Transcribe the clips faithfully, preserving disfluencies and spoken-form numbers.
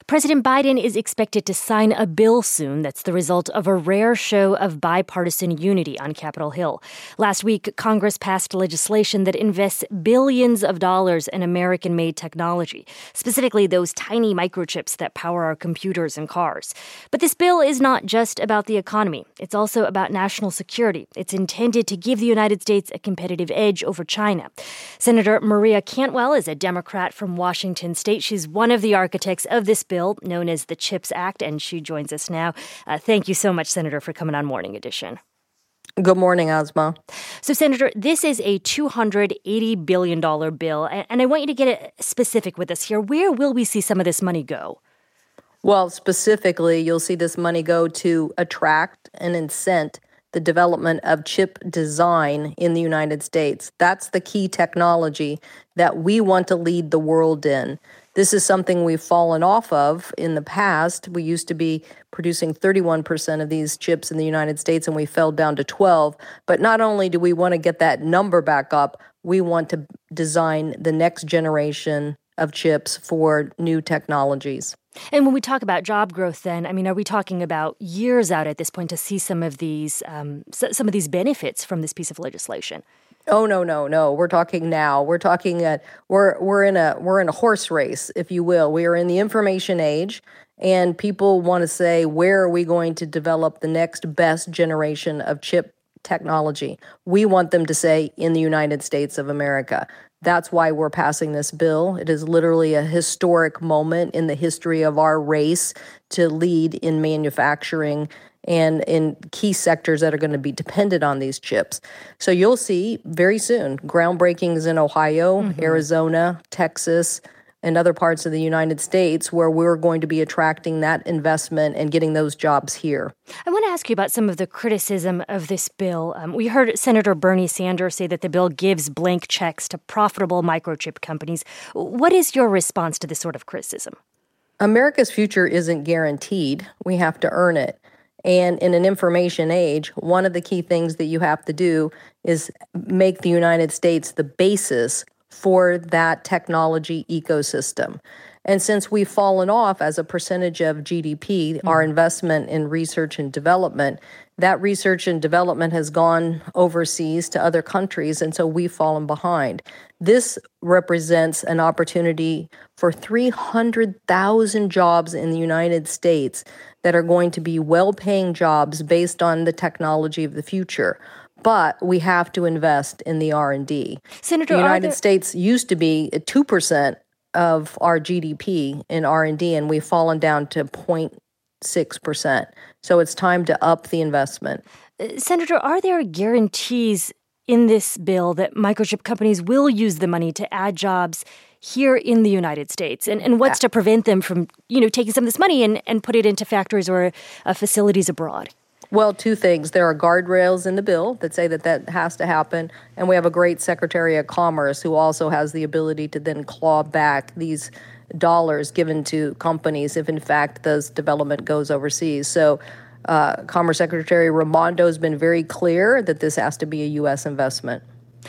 President Biden is expected to sign a bill soon that's the result of a rare show of bipartisan unity on Capitol Hill. Last week, Congress passed legislation that invests billions of dollars in American-made technology, specifically those tiny microchips that power our computers and cars. But this bill is not just about the economy. It's also about national security. It's intended to give the United States a competitive edge over China. Senator Maria Cantwell is a Democrat from Washington State. She's one of the architects of this bill, known as the CHIPS Act, and she joins us now. Uh, thank you so much, Senator, for coming on Morning Edition. Good morning, Asma. So, Senator, this is a two hundred eighty billion dollars bill, and I want you to get specific with us here. Where will we see some of this money go? Well, specifically, you'll see this money go to attract and incent the development of chip design in the United States. That's the key technology that we want to lead the world in. This is something we've fallen off of in the past. We used to be producing thirty-one percent of these chips in the United States, and we fell down to twelve. But not only do we want to get that number back up, we want to design the next generation of chips for new technologies. And when we talk about job growth, then, I mean, are we talking about years out at this point to see some of these um, some of these benefits from this piece of legislation? Oh no, no, no! We're talking now. We're talking. Uh, we're we're in a we're in a horse race, if you will. We are in the information age, and people want to say, where are we going to develop the next best generation of chip technology? We want them to say, in the United States of America. That's why we're passing this bill. It is literally a historic moment in the history of our race to lead in manufacturing and in key sectors that are going to be dependent on these chips. So you'll see very soon groundbreakings in Ohio, mm-hmm. Arizona, Texas, and other parts of the United States where we're going to be attracting that investment and getting those jobs here. I want to ask you about some of the criticism of this bill. Um, we heard Senator Bernie Sanders say that the bill gives blank checks to profitable microchip companies. What is your response to this sort of criticism? America's future isn't guaranteed. We have to earn it. And in an information age, one of the key things that you have to do is make the United States the basis for that technology ecosystem. And since we've fallen off as a percentage of G D P, mm-hmm. our investment in research and development, that research and development has gone overseas to other countries, and so we've fallen behind. This represents an opportunity for three hundred thousand jobs in the United States that are going to be well-paying jobs based on the technology of the future. But we have to invest in the R and D. Senator, the United there... States used to be two percent of our G D P in R and D, and we've fallen down to zero point six percent. So it's time to up the investment. Uh, Senator, are there guarantees in this bill that microchip companies will use the money to add jobs here in the United States? And, and what's to prevent them from, you know, taking some of this money and, and put it into factories or uh, facilities abroad? Well, two things. There are guardrails in the bill that say that that has to happen. And we have a great Secretary of Commerce who also has the ability to then claw back these dollars given to companies if, in fact, this development goes overseas. So uh, Commerce Secretary Raimondo has been very clear that this has to be a U S investment.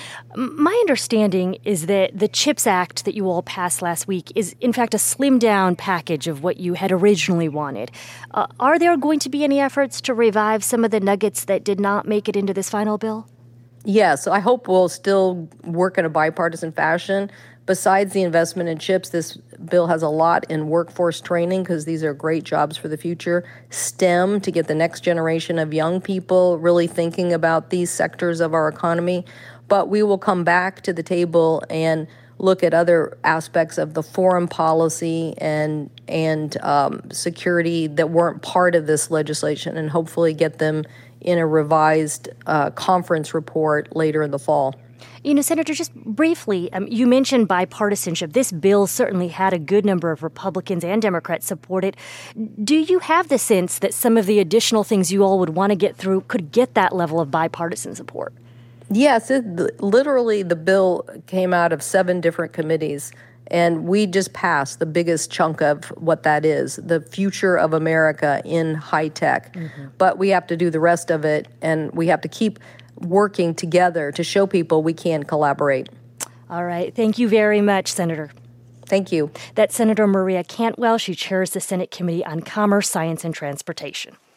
My understanding is that the CHIPS Act that you all passed last week is, in fact, a slimmed-down package of what you had originally wanted. Uh, are there going to be any efforts to revive some of the nuggets that did not make it into this final bill? Yes, I hope we'll still work in a bipartisan fashion. Besides the investment in chips, this bill has a lot in workforce training because these are great jobs for the future. STEM, to get the next generation of young people really thinking about these sectors of our economy. But we will come back to the table and look at other aspects of the foreign policy and and um, security that weren't part of this legislation and hopefully get them in a revised uh, conference report later in the fall. You know, Senator, just briefly, um, you mentioned bipartisanship. This bill certainly had a good number of Republicans and Democrats support it. Do you have the sense that some of the additional things you all would want to get through could get that level of bipartisan support? Yes, it, literally the bill came out of seven different committees, and we just passed the biggest chunk of what that is, the future of America in high tech. Mm-hmm. But we have to do the rest of it, and we have to keep working together to show people we can collaborate. All right. Thank you very much, Senator. Thank you. That's Senator Maria Cantwell. She chairs the Senate Committee on Commerce, Science, and Transportation.